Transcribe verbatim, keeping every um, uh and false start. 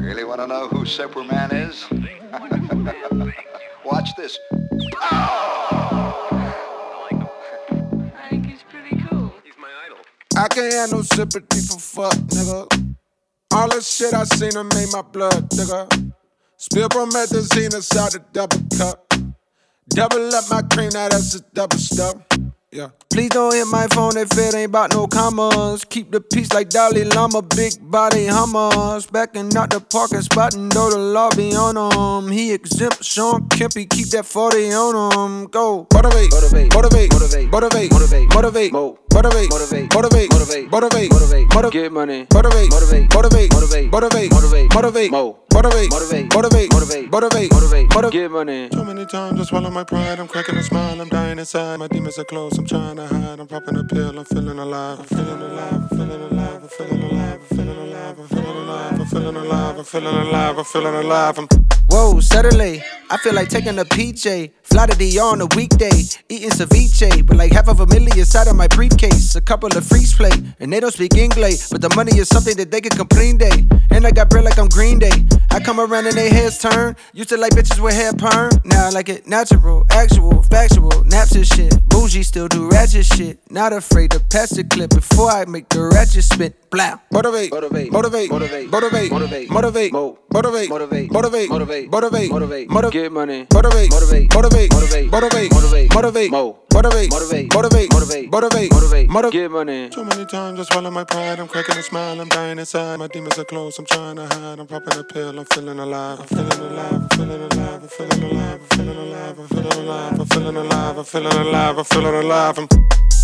Really want to know who Superman is? Watch this. I think he's pretty cool. He's my idol. I can't have no sympathy for fuck, nigga. All the shit I seen done made my blood, nigga. Spill promethazine inside the double cup. Double up my cream, now that's a double stuff. Yeah. Please don't hit my phone if it ain't about no commas. Keep the peace like Dalai Lama, big body hummers. Backing out the parking spot and though the law be on him. He exempt Sean Kempy, keep that forty on him. Go. Motivate, motivate, motivate, motivate, motivate, motivate, motivate, motivate, motivate, motivate, motivate, motivate, motivate, motivate, get money, motivate, motivate, motivate, motivate, motivate, motivate, motivate, mo, motivate, motivate, motivate, motivate, motivate, motivate, motivate, get money. Too many times I swallow my pride, I'm cracking a smile, I'm dying inside. My demons are close, I'm trying to hide. I'm popping a pill, I'm feeling alive. I'm feeling alive, I'm feeling alive, I'm feeling alive, I'm feeling alive, I'm feeling alive, I'm feeling alive, I'm feeling alive, I'm feeling alive. I'm Whoa, Saturday, I feel like taking a P J. Fly to D R on a weekday, eating ceviche with like half of a million inside of my briefcase. A couple of freeze play, and they don't speak English, but the money is something that they can complain day. And I got bread like I'm Green Day. I come around and they heads turn. Used to like bitches with hair perm. Now I like it natural, actual, factual, naps and shit. Bougie still do ratchet shit. Not afraid to pass the clip before I make the ratchet spit. Blah. Motivate, motivate, motivate, motivate, motivate, motivate, motivate, motivate, motivate, motivate, motivate, motivate, motivate, motivate, get money, motivate, motivate, motivate, motivate, motivate, motivate, motivate, mo, motivate, motivate, motivate, motivate, motivate, motivate, motivate, get money. Too many times I swallow my pride, I'm cracking a smile, I'm dying inside. My demons are close, I'm trying to hide. I'm popping a pill, I'm feeling alive, I'm feeling alive, I'm feeling alive, I'm feeling alive, I'm feeling alive, I'm feeling alive, I'm feeling alive, I'm feeling alive, I'm feeling alive, I'm